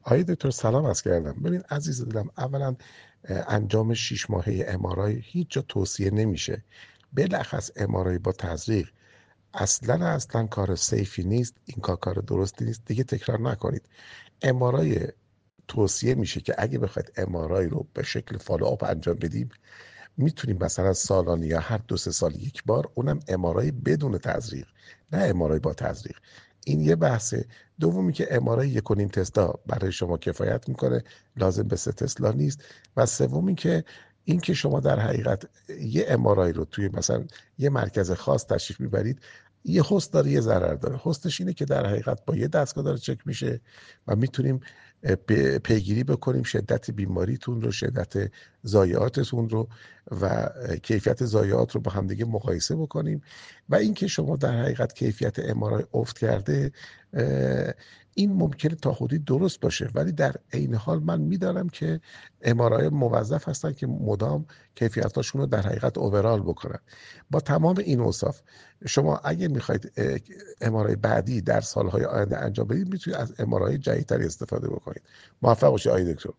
آقای دکتر سلام عرض کردم. ببین عزیز دلم، اولا انجام 6 ماهه ام‌آرآی هیچ جا توصیه نمیشه. بلخص ام‌آرآی با تزریق اصلا کار سیفی نیست. این کار درستی نیست. دیگه تکرار نکنید. ام‌آرآی توصیه میشه که اگه بخواید ام‌آرآی رو به شکل فالوآپ انجام بدیم، میتونیم مثلا سالانه یا هر 2-3 سال یک بار، اونم ام‌آرآی بدون تزریق، نه ام‌آرآی با تزریق. این یه بحثه. دومی که ام‌آرآی 1.5 تسلا برای شما کفایت میکنه، لازم به 3 تسلا نیست. و سومی که این که شما در حقیقت یه ام‌آرآی رو توی مثلا یه مرکز خاص تشریف میبرید، یه حسن داره یه ضرر داره. حسنش اینه که در حقیقت با یه دستگاه داره چک میشه و میتونیم پیگیری بکنیم شدت بیماریتون رو، شدت ضایعاتتون رو و کیفیت ضایعات رو با همدیگه مقایسه بکنیم. و اینکه شما در حقیقت کیفیت ام‌آرآی افت کرده، این ممکنه تا حدودی درست باشه، ولی در عین حال من میدانم که ام‌آرآی موظف هستن که مدام کیفیتاشون رو در حقیقت اوورال بکنن. با تمام این اوصاف، شما اگه میخواید ام‌آرآی بعدی در سالهای آینده انجام بدید، میتونید از ام‌آرآی جدیدتری استفاده بکنید. موفق باشید آقای دکتر.